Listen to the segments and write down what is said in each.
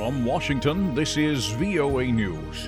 From Washington, this is VOA News.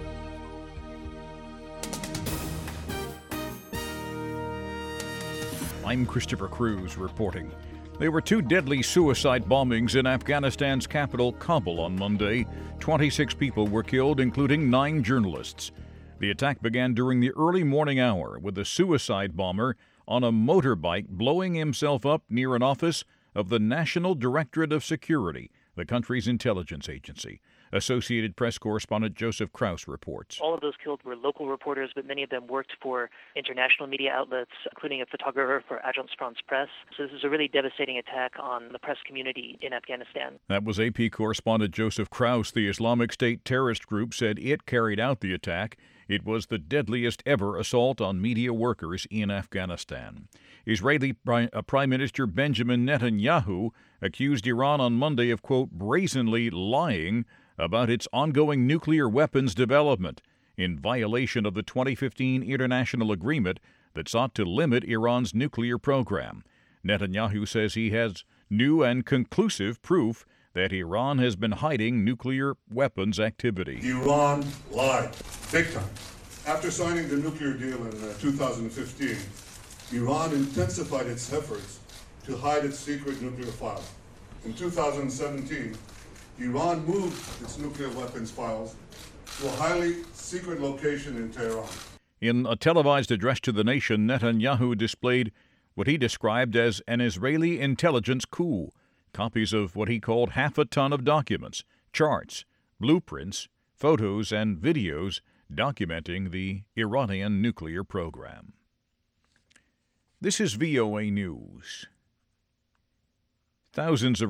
I'm Christopher Cruz reporting. There were two deadly suicide bombings in Afghanistan's capital, Kabul, on Monday. 26 people were killed, including 9 journalists. The attack began during the early morning hour with a suicide bomber on a motorbike blowing himself up near an office of the National Directorate of Security, the country's intelligence agency. Associated Press correspondent Joseph Krause reports. All of those killed were local reporters, but many of them worked for international media outlets, including a photographer for Agence France Presse. So this is a really devastating attack on the press community in Afghanistan. That was AP correspondent Joseph Krause. The Islamic State terrorist group said it carried out the attack. It was the deadliest ever assault on media workers in Afghanistan. Israeli Prime Minister Benjamin Netanyahu accused Iran on Monday of, quote, brazenly lying about its ongoing nuclear weapons development in violation of the 2015 international agreement that sought to limit Iran's nuclear program. Netanyahu says he has new and conclusive proof that Iran has been hiding nuclear weapons activity. Iran lied, big time. After signing the nuclear deal in 2015, Iran intensified its efforts to hide its secret nuclear files. In 2017, Iran moved its nuclear weapons files to a highly secret location in Tehran. In a televised address to the nation, Netanyahu displayed what he described as an Israeli intelligence coup, copies of what he called half a ton of documents, charts, blueprints, photos, and videos documenting the Iranian nuclear program. This is VOA News. Thousands of